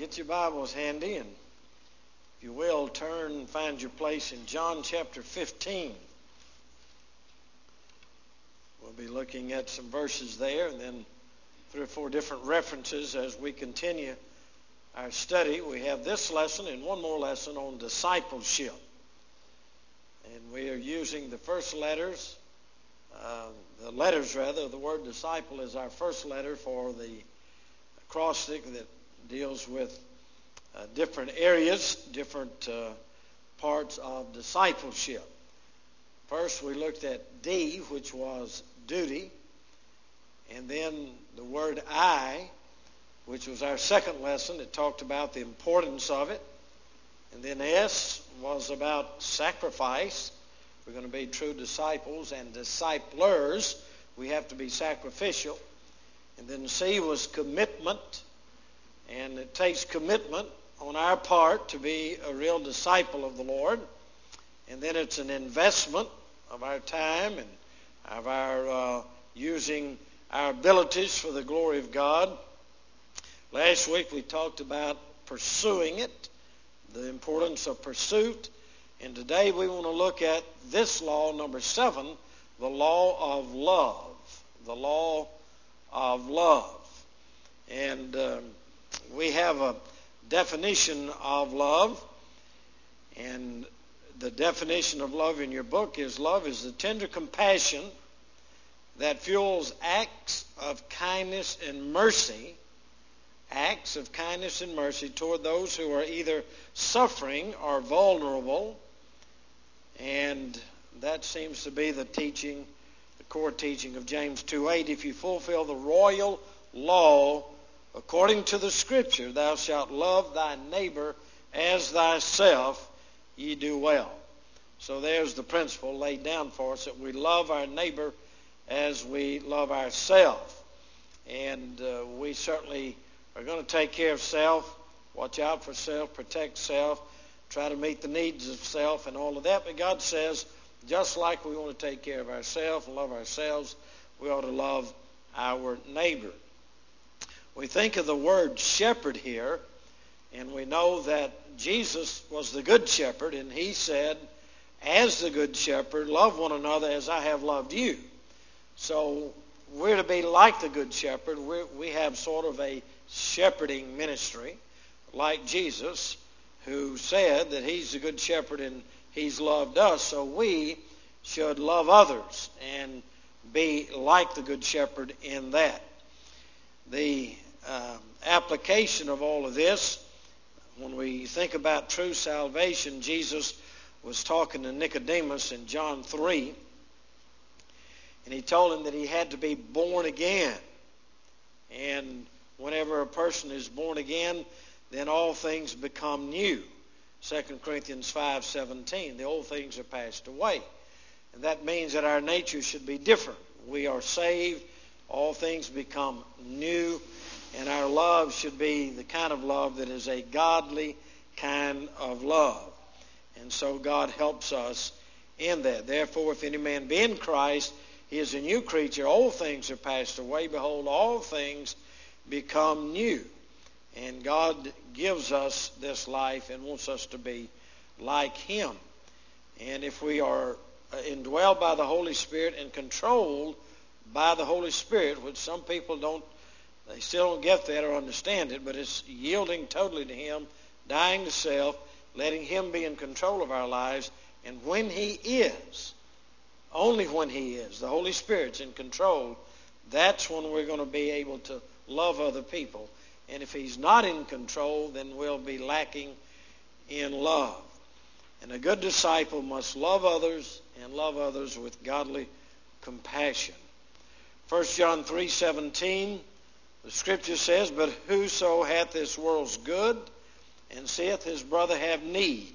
get your Bibles handy, and if you will, turn and find your place in John chapter 15. We'll be looking at some verses there, and then 3 or 4 different references as we continue our study. We have this lesson and one more lesson on discipleship. And we are using the first letters, the word disciple is our first letter for the acrostic that deals with different areas, different parts of discipleship. First, we looked at D, which was duty, and then the word I, which was our second lesson. It talked about the importance of it. And then S was about sacrifice. We're going to be true disciples and disciplers. We have to be sacrificial. And then C was commitment. And it takes commitment on our part to be a real disciple of the Lord. And then it's an investment of our time and of our using our abilities for the glory of God. Last week we talked about pursuing it, the importance of pursuit. And today we want to look at this law, number 7, the law of love. The law of love. And we have a definition of love. And the definition of love in your book is love is the tender compassion that fuels acts of kindness and mercy. Acts of kindness and mercy toward those who are either suffering or vulnerable. And that seems to be the teaching, the core teaching of James 2:8. If you fulfill the royal law according to the Scripture, thou shalt love thy neighbor as thyself, ye do well. So there's the principle laid down for us, that we love our neighbor as we love ourselves. And we certainly are going to take care of self, watch out for self, protect self, try to meet the needs of self and all of that. But God says, just like we want to take care of ourselves and love ourselves, we ought to love our neighbor. We think of the word shepherd here, and we know that Jesus was the good shepherd, and he said, as the good shepherd, love one another as I have loved you. So we're to be like the good shepherd. We have sort of a shepherding ministry like Jesus, who said that he's the good shepherd and he's loved us. So we should love others and be like the good shepherd in that. The application of all of this, when we think about true salvation, Jesus was talking to Nicodemus in John 3, and he told him that he had to be born again. And whenever a person is born again, then all things become new. 2 Corinthians 5:17, the old things are passed away. And that means that our nature should be different. We are saved, all things become new, and our love should be the kind of love that is a godly kind of love. And so God helps us in that. Therefore, if any man be in Christ, he is a new creature. Old things are passed away. Behold, all things become new. And God gives us this life and wants us to be like him. And if we are indwelled by the Holy Spirit and controlled by the Holy Spirit, which some people don't, they still don't get that or understand it, but it's yielding totally to him, dying to self, letting him be in control of our lives. And when he is, only when he is, the Holy Spirit's in control, that's when we're going to be able to love other people. And if he's not in control, then we'll be lacking in love. And a good disciple must love others and love others with godly compassion. 1 John 3:17, the Scripture says, but whoso hath this world's good, and seeth his brother have need,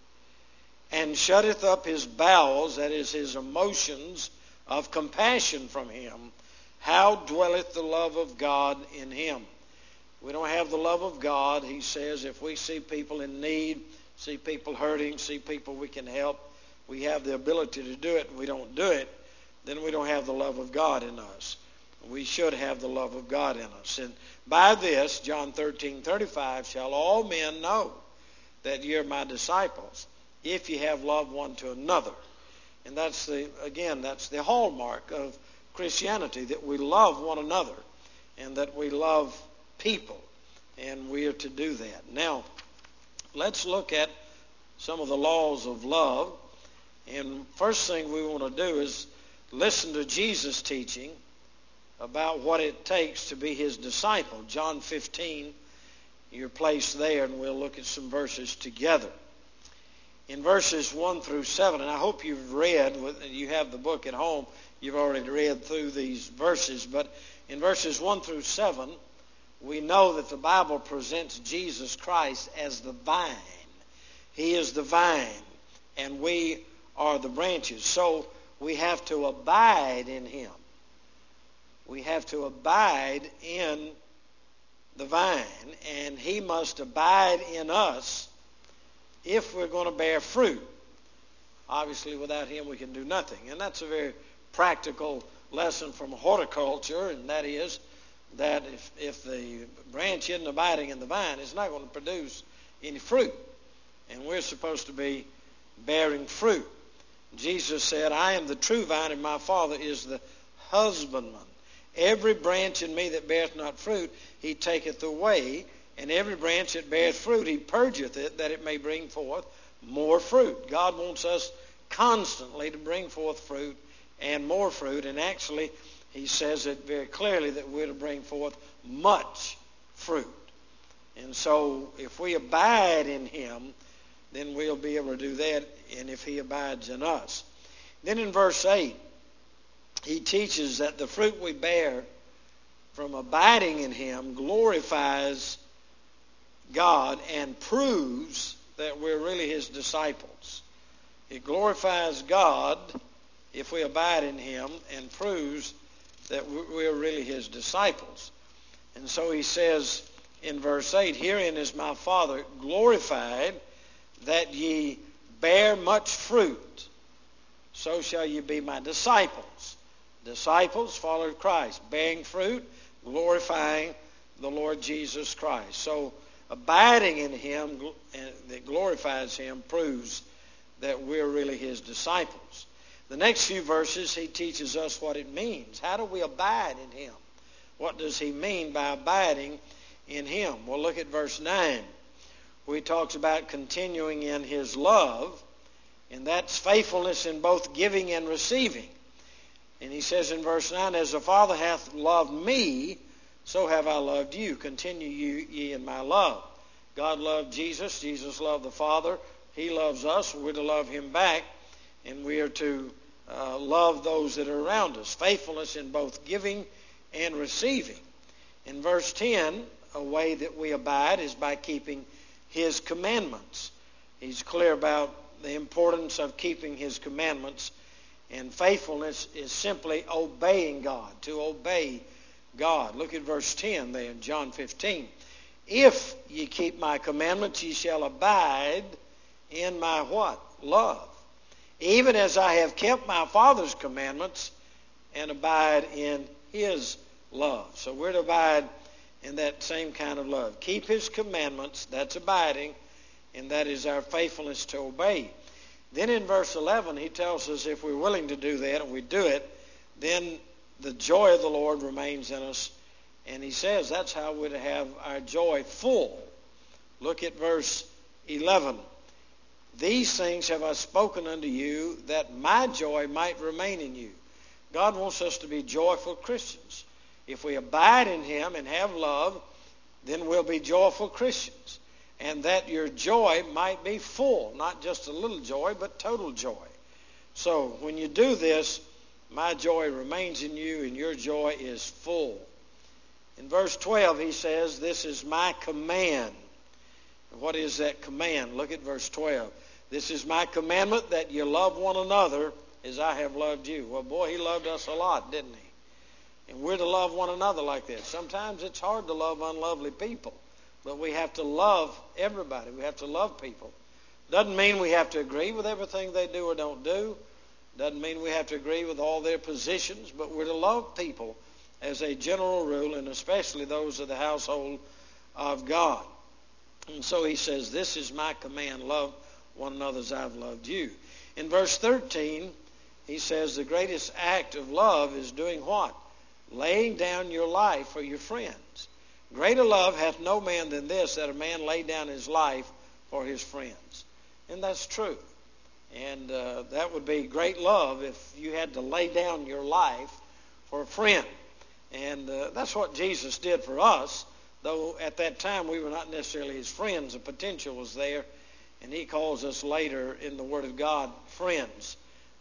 and shutteth up his bowels, that is his emotions of compassion from him, how dwelleth the love of God in him? We don't have the love of God, he says, if we see people in need, see people hurting, see people we can help, we have the ability to do it and we don't do it, then we don't have the love of God in us. We should have the love of God in us. And by this, John 13:35, shall all men know that you're my disciples, if you have love one to another. And that's the hallmark of Christianity, that we love one another and that we love people. And we are to do that. Now, let's look at some of the laws of love. And first thing we want to do is listen to Jesus' teaching about what it takes to be his disciple. John 15, you're placed there, and we'll look at some verses together. In verses 1 through 7, and I hope you've read, you have the book at home, you've already read through these verses, but in verses 1 through 7, we know that the Bible presents Jesus Christ as the vine. He is the vine, and we are the branches. So we have to abide in him. We have to abide in the vine, and he must abide in us if we're going to bear fruit. Obviously, without him, we can do nothing. And that's a very practical lesson from horticulture, and that is that if the branch isn't abiding in the vine, it's not going to produce any fruit. And we're supposed to be bearing fruit. Jesus said, I am the true vine, and my Father is the husbandman. Every branch in me that beareth not fruit, he taketh away, and every branch that beareth fruit, he purgeth it, that it may bring forth more fruit. God wants us constantly to bring forth fruit and more fruit, and actually, he says it very clearly that we're to bring forth much fruit. And so, if we abide in him, then we'll be able to do that, and if he abides in us. Then in verse 8, he teaches that the fruit we bear from abiding in him glorifies God and proves that we're really his disciples. It glorifies God if we abide in him, and proves that we're really his disciples. And so he says in verse 8, herein is my Father glorified, that ye bear much fruit, so shall ye be my disciples. Disciples followed Christ, bearing fruit, glorifying the Lord Jesus Christ. So abiding in him that glorifies him proves that we're really his disciples. The next few verses, he teaches us what it means. How do we abide in him? What does he mean by abiding in him? Well, look at verse 9. Where he talks about continuing in his love, and that's faithfulness in both giving and receiving. And he says in verse 9, as the Father hath loved me, so have I loved you. Continue ye in my love. God loved Jesus. Jesus loved the Father. He loves us. We're to love him back. And we are to love those that are around us. Faithfulness in both giving and receiving. In verse 10, a way that we abide is by keeping his commandments. He's clear about the importance of keeping his commandments. And faithfulness is simply obeying God, to obey God. Look at verse 10 there in John 15. If ye keep my commandments, ye shall abide in my what? Love. Even as I have kept my Father's commandments and abide in his love. So we're to abide in that same kind of love. Keep his commandments, that's abiding, and that is our faithfulness to obey. Then in verse 11, he tells us if we're willing to do that and we do it, then the joy of the Lord remains in us. And he says that's how we're to have our joy full. Look at verse 11. These things have I spoken unto you, that my joy might remain in you. God wants us to be joyful Christians. If we abide in him and have love, then we'll be joyful Christians. And that your joy might be full, not just a little joy, but total joy. So when you do this, my joy remains in you and your joy is full. In verse 12, he says, this is my command. What is that command? Look at verse 12. This is my commandment, that you love one another as I have loved you. Well, boy, he loved us a lot, didn't he? And we're to love one another like this. Sometimes it's hard to love unlovely people, but we have to love everybody. We have to love people. Doesn't mean we have to agree with everything they do or don't do. Doesn't mean we have to agree with all their positions, but we're to love people as a general rule, and especially those of the household of God. And so he says, this is my command, love one another as I've loved you. In verse 13, he says the greatest act of love is doing what? Laying down your life for your friends. Greater love hath no man than this, that a man lay down his life for his friends. And that's true. And that would be great love if you had to lay down your life for a friend. And that's what Jesus did for us, though at that time we were not necessarily his friends. The potential was there, and he calls us later in the Word of God friends.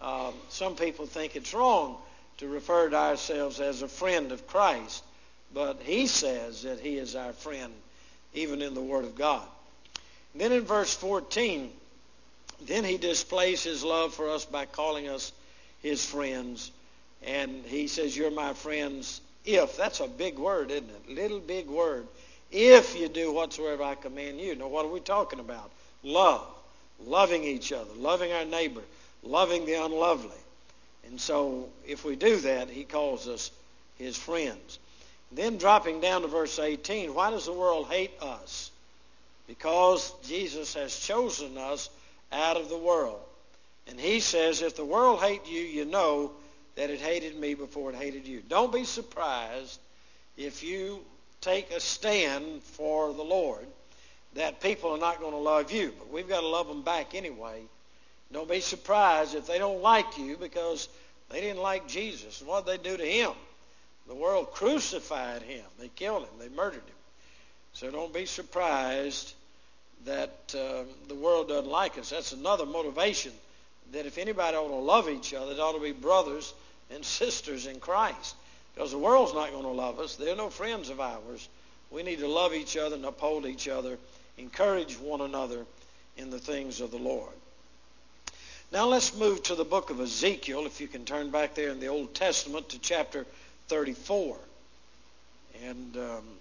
Some people think it's wrong to refer to ourselves as a friend of Christ, but he says that he is our friend even in the Word of God. And then in verse 14, then he displays his love for us by calling us his friends. And he says, you're my friends if. That's a big word, isn't it? Little big word. If you do whatsoever I command you. Now, what are we talking about? Love. Loving each other. Loving our neighbor. Loving the unlovely. And so, if we do that, he calls us his friends. Then dropping down to verse 18, why does the world hate us? Because Jesus has chosen us out of the world. And he says, if the world hate you, you know that it hated me before it hated you. Don't be surprised if you take a stand for the Lord that people are not going to love you. But we've got to love them back anyway. Don't be surprised if they don't like you because they didn't like Jesus. What did they do to him? The world crucified him. They killed him. They murdered him. So don't be surprised that the world doesn't like us. That's another motivation, that if anybody ought to love each other, it ought to be brothers and sisters in Christ. Because the world's not going to love us. They're no friends of ours. We need to love each other and uphold each other, encourage one another in the things of the Lord. Now let's move to the book of Ezekiel, if you can turn back there in the Old Testament to chapter 34. And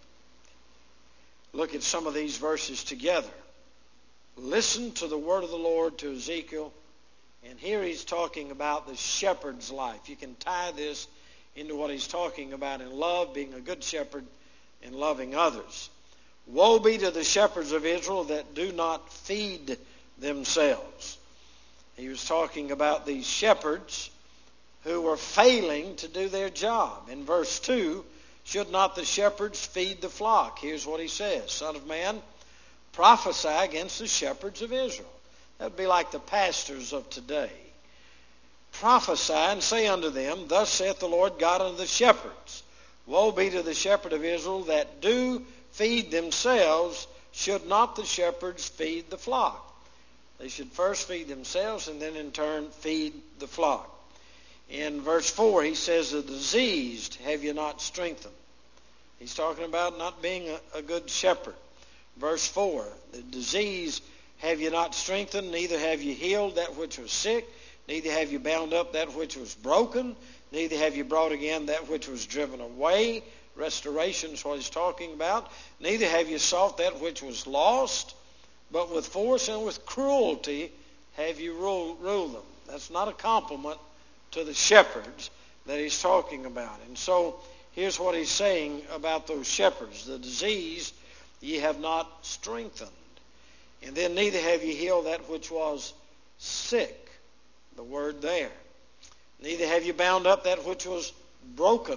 look at some of these verses together. Listen to the word of the Lord to Ezekiel. And here he's talking about the shepherd's life. You can tie this into what he's talking about in love, being a good shepherd, and loving others. Woe be to the shepherds of Israel that do not feed themselves. He was talking about these shepherds who were failing to do their job. In verse 2, should not the shepherds feed the flock? Here's what he says. Son of man, prophesy against the shepherds of Israel. That would be like the pastors of today. Prophesy and say unto them, thus saith the Lord God unto the shepherds, woe be to the shepherd of Israel that do feed themselves. Should not the shepherds feed the flock? They should first feed themselves and then in turn feed the flock. In verse 4 he says, the diseased have you not strengthened. He's talking about not being a good shepherd. Verse 4, the disease have you not strengthened, neither have you healed that which was sick, neither have you bound up that which was broken, neither have you brought again that which was driven away. Restoration is what he's talking about. Neither have you sought that which was lost, but with force and with cruelty have you ruled them. That's not a compliment to the shepherds that he's talking about. And so here's what he's saying about those shepherds. The disease ye have not strengthened. And then neither have ye healed that which was sick. The word there. Neither have you bound up that which was broken.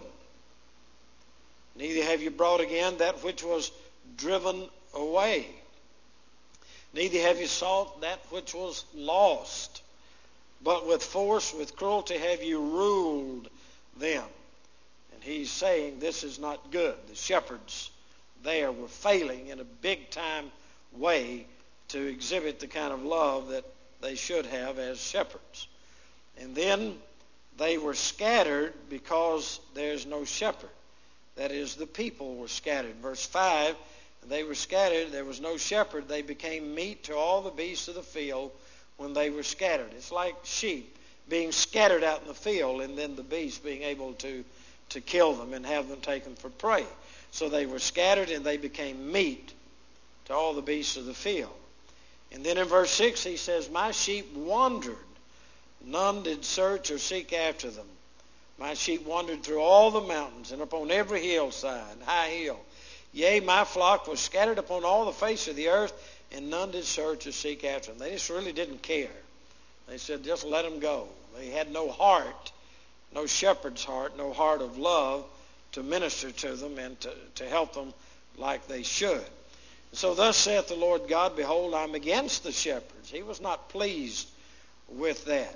Neither have you brought again that which was driven away. Neither have you sought that which was lost. But with force, with cruelty have you ruled them. And he's saying this is not good. The shepherds there were failing in a big time way to exhibit the kind of love that they should have as shepherds. And then they were scattered because there's no shepherd. That is, the people were scattered. Verse 5, they were scattered, there was no shepherd. They became meat to all the beasts of the field when they were scattered. It's like sheep being scattered out in the field and then the beasts being able to kill them and have them taken for prey. So they were scattered and they became meat to all the beasts of the field. And then in verse 6 he says, my sheep wandered. None did search or seek after them. My sheep wandered through all the mountains and upon every hillside and high hill. Yea, my flock was scattered upon all the face of the earth, and none did search or seek after them. They just really didn't care. They said, just let them go. They had no heart, no shepherd's heart, no heart of love to minister to them and to help them like they should. So thus saith the Lord God, behold, I'm against the shepherds. He was not pleased with that.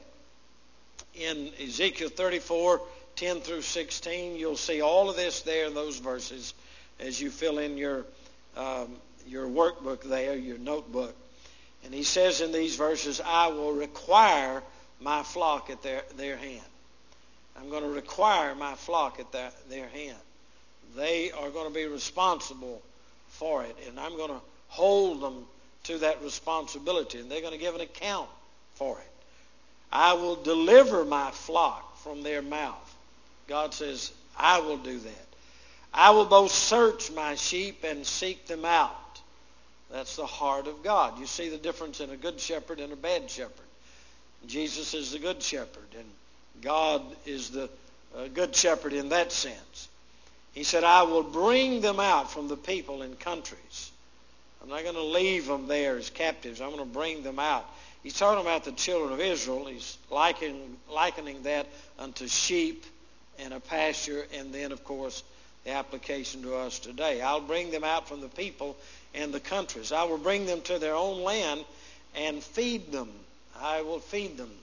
In Ezekiel 34, 10 through 16, you'll see all of this there in those verses as you fill in your workbook there, your notebook. And he says in these verses, I will require my flock at their hand. I'm going to require my flock at their hand. They are going to be responsible for it, and I'm going to hold them to that responsibility, and they're going to give an account for it. I will deliver my flock from their mouth. God says, I will do that. I will both search my sheep and seek them out. That's the heart of God. You see the difference in a good shepherd and a bad shepherd. Jesus is the good shepherd, and God is the good shepherd in that sense. He said, I will bring them out from the people and countries. I'm not going to leave them there as captives. I'm going to bring them out. He's talking about the children of Israel. He's likening that unto sheep and a pasture, and then, of course, the application to us today. I'll bring them out from the people and the countries. I will bring them to their own land and feed them. I will feed them.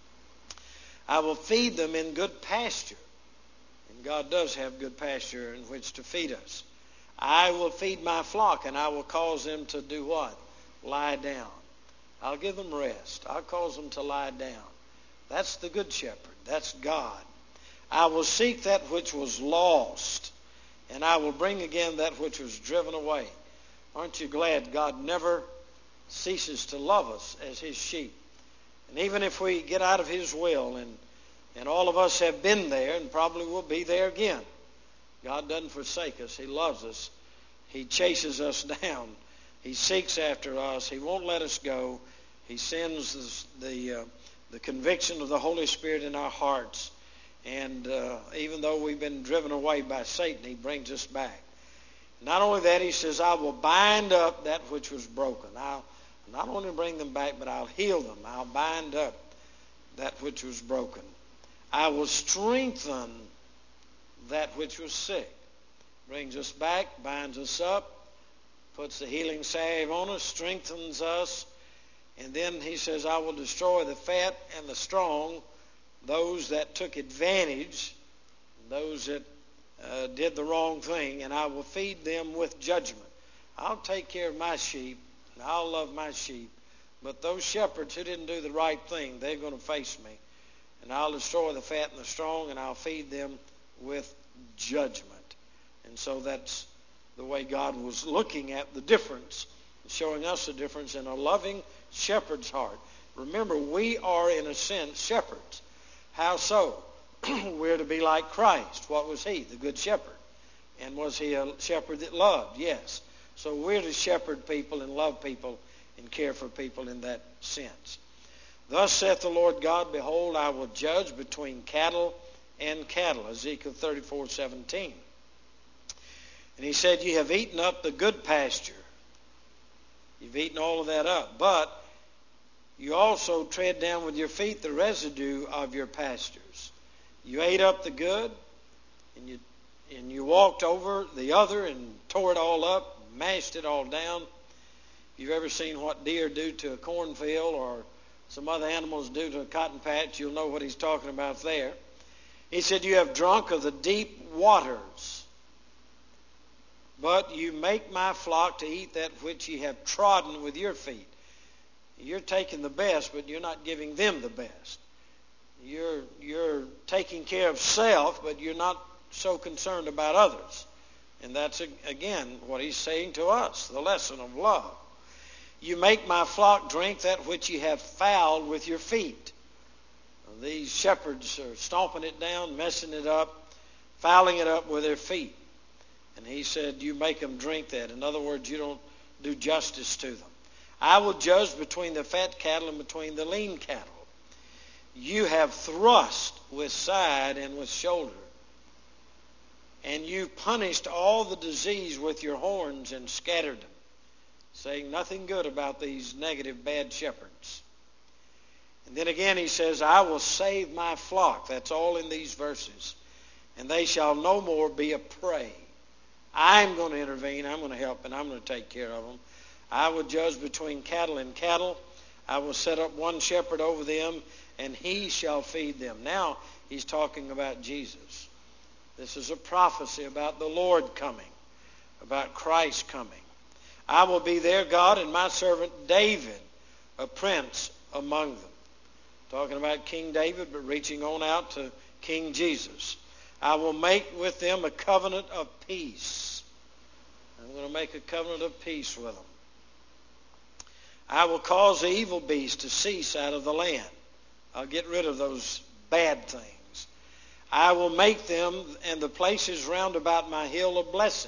I will feed them in good pasture. And God does have good pasture in which to feed us. I will feed my flock, and I will cause them to do what? Lie down. I'll give them rest. I'll cause them to lie down. That's the good shepherd. That's God. I will seek that which was lost, and I will bring again that which was driven away. Aren't you glad God never ceases to love us as his sheep? And even if we get out of his will, and all of us have been there and probably will be there again, God doesn't forsake us. He loves us. He chases us down. He seeks after us. He won't let us go. He sends the conviction of the Holy Spirit in our hearts. And even though we've been driven away by Satan, he brings us back. Not only that, he says, I will bind up that which was broken. I'll not only bring them back, but I'll heal them. I'll bind up that which was broken. I will strengthen that which was sick. Brings us back, binds us up, puts the healing salve on us, strengthens us. And then he says, I will destroy the fat and the strong, those that took advantage, those that did the wrong thing, and I will feed them with judgment. I'll take care of my sheep, and I'll love my sheep. But those shepherds who didn't do the right thing, they're going to face me. And I'll destroy the fat and the strong, and I'll feed them with judgment. And so that's the way God was looking at the difference, showing us the difference in a loving shepherd's heart. Remember, we are, in a sense, shepherds. How so? We're to be like Christ. What was he? The good shepherd. And was he a shepherd that loved? Yes. So we're to shepherd people and love people and care for people in that sense. Thus saith the Lord God, behold, I will judge between cattle and cattle. Ezekiel 34:17. And he said, you have eaten up the good pasture. You've eaten all of that up. But you also tread down with your feet the residue of your pastures. You ate up the good, and you walked over the other and tore it all up, mashed it all down. If you've ever seen what deer do to a cornfield or some other animals do to a cotton patch, you'll know what he's talking about there. He said, you have drunk of the deep waters, but you make my flock to eat that which ye have trodden with your feet. You're taking the best, but you're not giving them the best. You're taking care of self, but you're not so concerned about others. And that's, again, what he's saying to us, the lesson of love. You make my flock drink that which ye have fouled with your feet. These shepherds are stomping it down, messing it up, fouling it up with their feet. And he said, you make them drink that. In other words, you don't do justice to them. I will judge between the fat cattle and between the lean cattle. you have thrust with side and with shoulder. And you punished all the disease with your horns and scattered them, saying nothing good about these negative, bad shepherds. And then again he says, I will save my flock. That's all in these verses. And they shall no more be a prey. I'm going to intervene, I'm going to help, and I'm going to take care of them. I will judge between cattle and cattle. I will set up one shepherd over them, and he shall feed them. Now he's talking about Jesus. This is a prophecy about the Lord coming, about Christ coming. I will be their God, and my servant David, a prince among them. Talking about King David, but reaching on out to King Jesus. I will make with them a covenant of peace. I'm going to make a covenant of peace with them. I will cause the evil beast to cease out of the land. I'll get rid of those bad things. I will make them and the places round about my hill a blessing.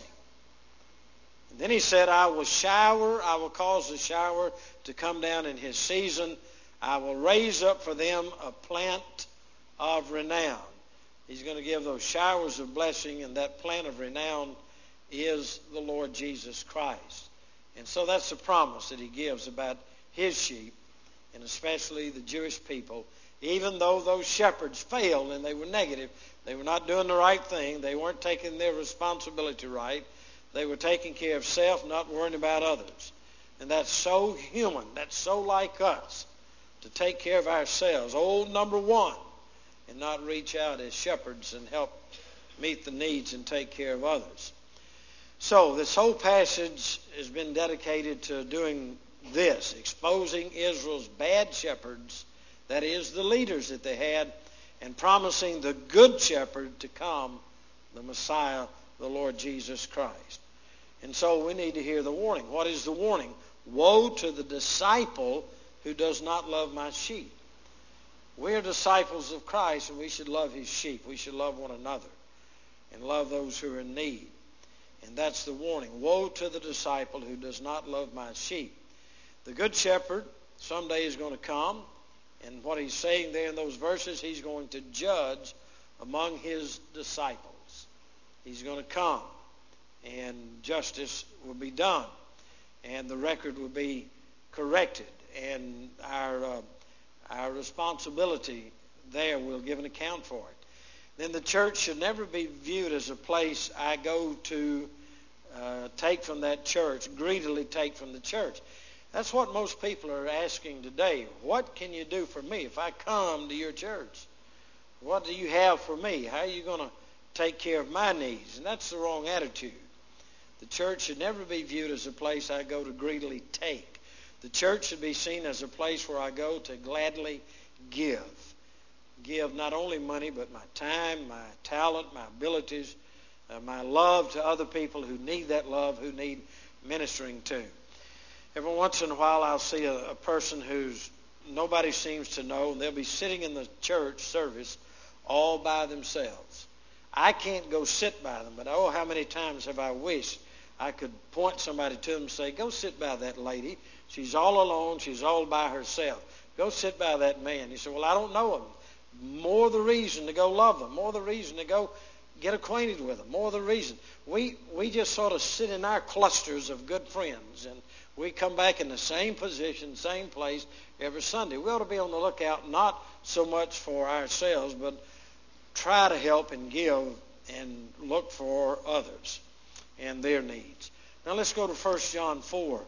And then he said, I will cause the shower to come down in his season. I will raise up for them a plant of renown. He's going to give those showers of blessing, and that plant of renown is the Lord Jesus Christ. And so that's the promise that he gives about his sheep, and especially the Jewish people. Even though those shepherds failed and they were negative, they were not doing the right thing, they weren't taking their responsibility right, they were taking care of self, not worrying about others. And that's so human, that's so like us, to take care of ourselves, old number one, and not reach out as shepherds and help meet the needs and take care of others. So this whole passage has been dedicated to doing this, exposing Israel's bad shepherds, that is, the leaders that they had, and promising the good shepherd to come, the Messiah, the Lord Jesus Christ. And so we need to hear the warning. What is the warning? Woe to the disciple who does not love my sheep. We are disciples of Christ, and we should love his sheep. We should love one another and love those who are in need. And that's the warning. Woe to the disciple who does not love my sheep. The good shepherd someday is going to come, and what he's saying there in those verses, he's going to judge among his disciples. He's going to come, and justice will be done, and the record will be corrected, and our responsibility there, we'll give an account for it. Then the church should never be viewed as a place I go to take from that church, greedily take from the church. That's what most people are asking today. What can you do for me if I come to your church? What do you have for me? How are you going to take care of my needs? And that's the wrong attitude. The church should never be viewed as a place I go to greedily take. The church should be seen as a place where I go to gladly give. Give not only money, but my time, my talent, my abilities, my love to other people who need that love, who need ministering to. Every once in a while I'll see a person who's nobody seems to know, and they'll be sitting in the church service all by themselves. I can't go sit by them, but oh, how many times have I wished I could point somebody to them and say, go sit by that lady. She's all alone. She's all by herself. Go sit by that man. You say, well, I don't know them. More the reason to go love them. More the reason to go get acquainted with them. More the reason. We just sort of sit in our clusters of good friends, and we come back in the same position, same place every Sunday. We ought to be on the lookout not so much for ourselves, but try to help and give and look for others and their needs. Now let's go to 1 John 4.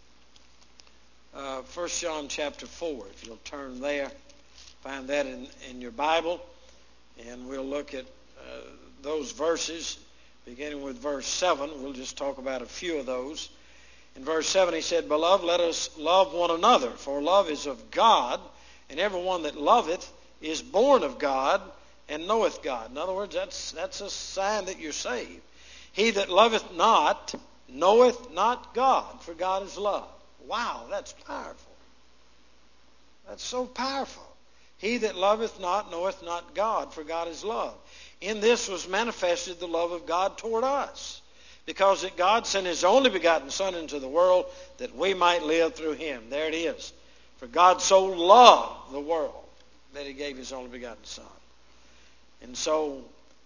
1 John chapter 4, if you'll turn there. Find that in your Bible, and we'll look at those verses, beginning with verse 7. We'll just talk about a few of those. In verse 7 he said, Beloved, let us love one another, for love is of God, and everyone that loveth is born of God and knoweth God. In other words, that's a sign that you're saved. He that loveth not knoweth not God, for God is love. Wow, that's powerful. That's so powerful. He that loveth not knoweth not God, for God is love. In this was manifested the love of God toward us, because that God sent his only begotten Son into the world that we might live through him. There it is. For God so loved the world that he gave his only begotten Son. And so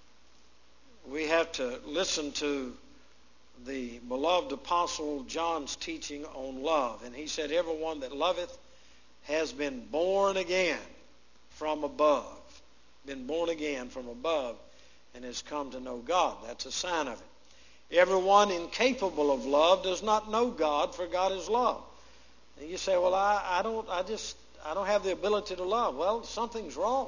we have to listen to the beloved Apostle John's teaching on love. And he said, everyone that loveth has been born again from above. Been born again from above and has come to know God. That's a sign of it. Everyone incapable of love does not know God, for God is love. And you say, well, I don't have the ability to love. Well, something's wrong.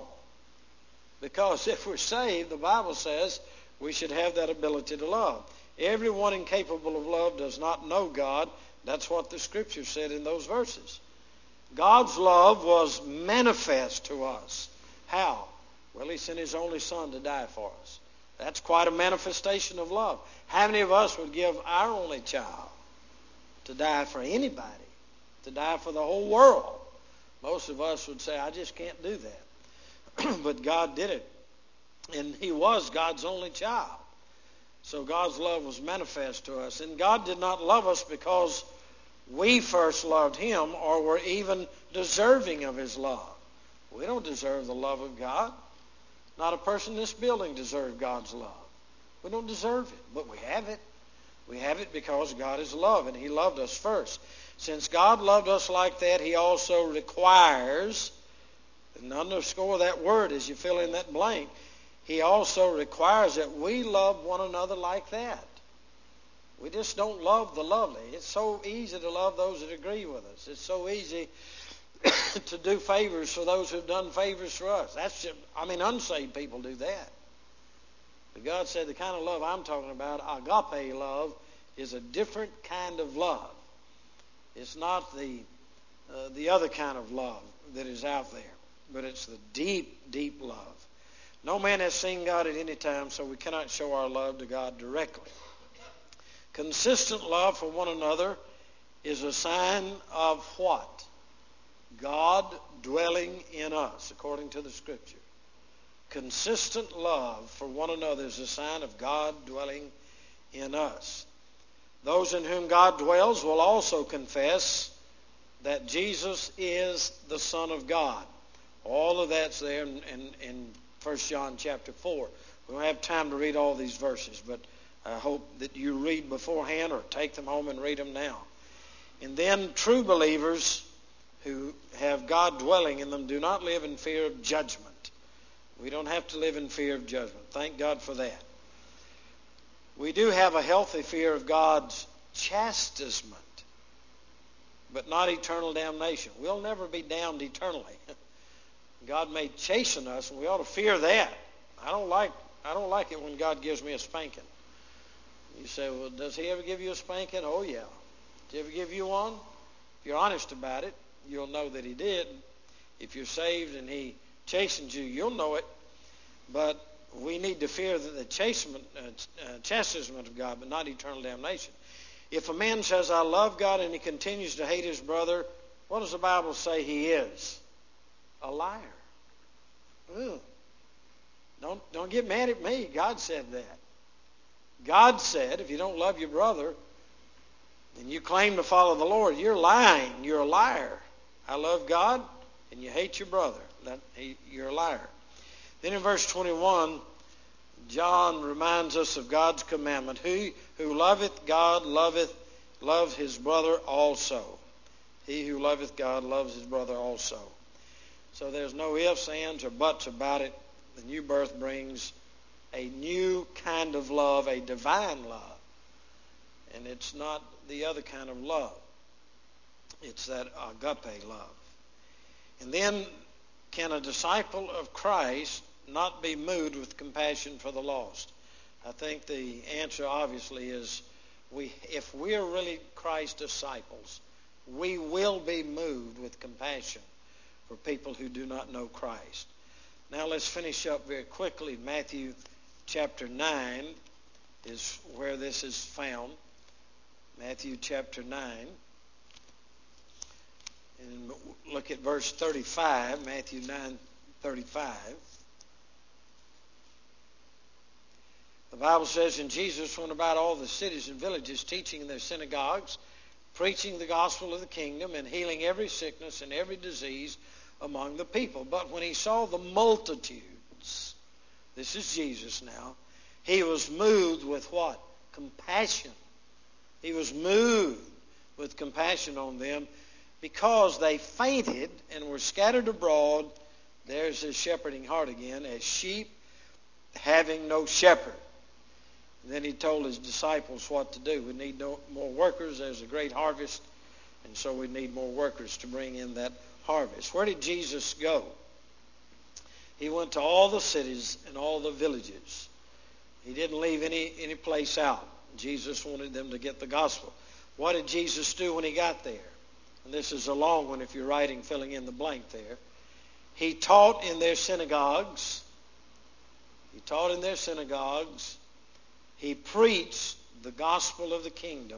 Because if we're saved, the Bible says we should have that ability to love. Everyone incapable of love does not know God. That's what the Scripture said in those verses. God's love was manifest to us. How? Well, he sent his only Son to die for us. That's quite a manifestation of love. How many of us would give our only child to die for anybody, to die for the whole world? Most of us would say, I just can't do that. But God did it. And he was God's only child. So God's love was manifest to us. And God did not love us because we first loved him or were even deserving of his love. We don't deserve the love of God. Not a person in this building deserves God's love. We don't deserve it, but we have it. We have it because God is love, and he loved us first. Since God loved us like that, he also requires, and underscore that word as you fill in that blank, he also requires that we love one another like that. We just don't love the lovely. It's so easy to love those that agree with us. It's so easy to do favors for those who've done favors for us. That's just, unsaved people do that. But God said the kind of love I'm talking about, agape love, is a different kind of love. It's not the other kind of love that is out there, but it's the deep, deep love. No man has seen God at any time, so we cannot show our love to God directly. Consistent love for one another is a sign of what? God dwelling in us, according to the Scripture. Consistent love for one another is a sign of God dwelling in us. Those in whom God dwells will also confess that Jesus is the Son of God. All of that's there in 1 John chapter 4. We don't have time to read all these verses, but I hope that you read beforehand or take them home and read them now. And then true believers who have God dwelling in them do not live in fear of judgment. We don't have to live in fear of judgment. Thank God for that. We do have a healthy fear of God's chastisement, but not eternal damnation. We'll never be damned eternally. God may chasten us, and we ought to fear that. I don't like it when God gives me a spanking. You say, well, does he ever give you a spanking? Oh, yeah. Did he ever give you one? If you're honest about it, you'll know that he did. If you're saved and he chastens you, you'll know it. But we need to fear the chastisement of God, but not eternal damnation. If a man says, I love God, and he continues to hate his brother, what does the Bible say he is? A liar. Ugh. Don't get mad at me. God said that. God said, if you don't love your brother and you claim to follow the Lord, you're lying. You're a liar. I love God and you hate your brother. You're a liar. Then in verse 21, John reminds us of God's commandment. He who loveth God loves his brother also. He who loveth God loves his brother also. So there's no ifs, ands, or buts about it. The new birth brings a new kind of love, a divine love. And it's not the other kind of love. It's that agape love. And then, can a disciple of Christ not be moved with compassion for the lost? I think the answer obviously is if we're really Christ's disciples, we will be moved with compassion for people who do not know Christ. Now let's finish up very quickly. Matthew chapter 9 is where this is found. Matthew chapter 9. And look at verse 35, Matthew 9:35. The Bible says, and Jesus went about all the cities and villages, teaching in their synagogues, preaching the gospel of the kingdom, and healing every sickness and every disease among the people. But when he saw the multitudes, this is Jesus now, he was moved with what? Compassion. He was moved with compassion on them because they fainted and were scattered abroad. There's his shepherding heart again, as sheep having no shepherd. And then he told his disciples what to do. We need more workers. There's a great harvest, and so we need more workers to bring in that harvest. Where did Jesus go? He went to all the cities and all the villages. He didn't leave any place out. Jesus wanted them to get the gospel. What did Jesus do when he got there? And this is a long one if you're writing, filling in the blank there. He taught in their synagogues. He taught in their synagogues. He preached the gospel of the kingdom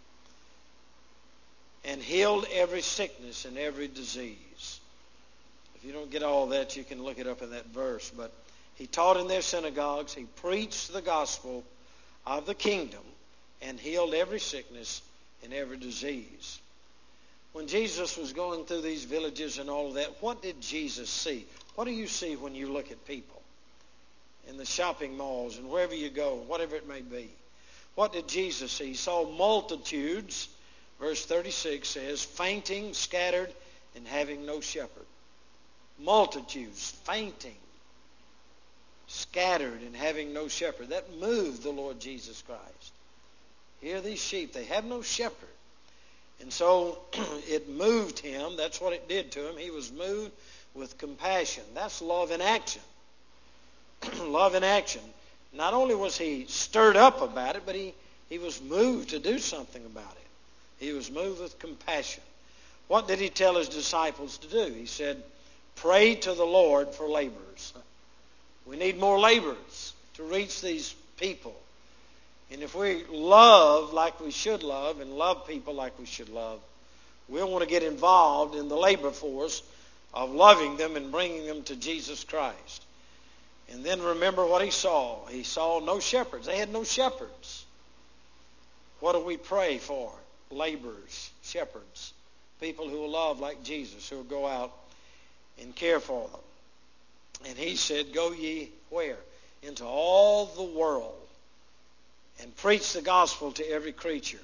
and healed every sickness and every disease. If you don't get all that, you can look it up in that verse. But he taught in their synagogues. He preached the gospel of the kingdom and healed every sickness and every disease. When Jesus was going through these villages and all of that, what did Jesus see? What do you see when you look at people in the shopping malls and wherever you go, whatever it may be? What did Jesus see? He saw multitudes, verse 36 says, fainting, scattered, and having no shepherd. Multitudes fainting, scattered, and having no shepherd. That moved the Lord Jesus Christ. Here are these sheep. They have no shepherd. And so it moved him. That's what it did to him. He was moved with compassion. That's love in action. Love in action. Not only was he stirred up about it, but he was moved to do something about it. He was moved with compassion. What did he tell his disciples to do? He said, pray to the Lord for laborers. We need more laborers to reach these people. And if we love like we should love and love people like we should love, we'll want to get involved in the labor force of loving them and bringing them to Jesus Christ. And then remember what he saw. He saw no shepherds. They had no shepherds. What do we pray for? Laborers, shepherds, people who will love like Jesus, who will go out and care for them. And he said, go ye where? Into all the world and preach the gospel to every creature.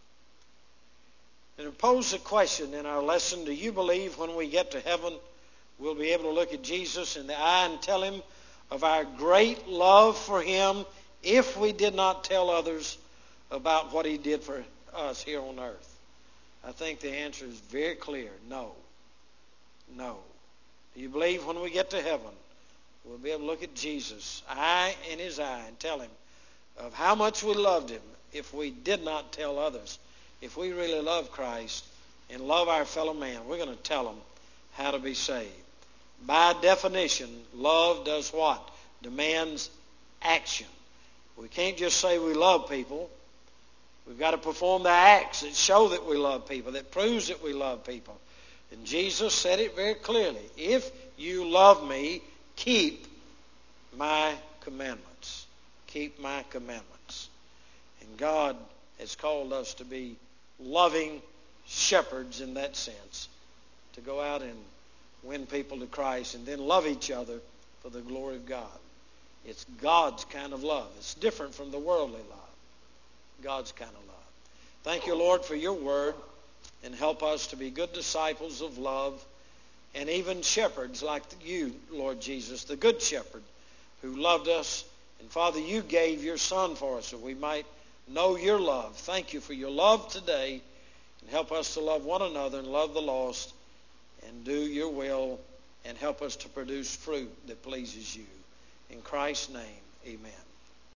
And it posed a question in our lesson, do you believe when we get to heaven we'll be able to look at Jesus in the eye and tell him of our great love for him if we did not tell others about what he did for us here on earth? I think the answer is very clear. No. No. Do you believe when we get to heaven we'll be able to look at Jesus, eye in his eye, and tell him of how much we loved him if we did not tell others? If we really love Christ and love our fellow man, we're going to tell them how to be saved. By definition, love does what? Demands action. We can't just say we love people. We've got to perform the acts that show that we love people, that proves that we love people. And Jesus said it very clearly. If you love me, keep my commandments. Keep my commandments. And God has called us to be loving shepherds in that sense, to go out and win people to Christ and then love each other for the glory of God. It's God's kind of love. It's different from the worldly love. God's kind of love. Thank you, Lord, for your word, and help us to be good disciples of love and even shepherds like you, Lord Jesus, the good shepherd who loved us. And Father, you gave your Son for us so we might know your love. Thank you for your love today, and help us to love one another and love the lost and do your will, and help us to produce fruit that pleases you. In Christ's name, amen.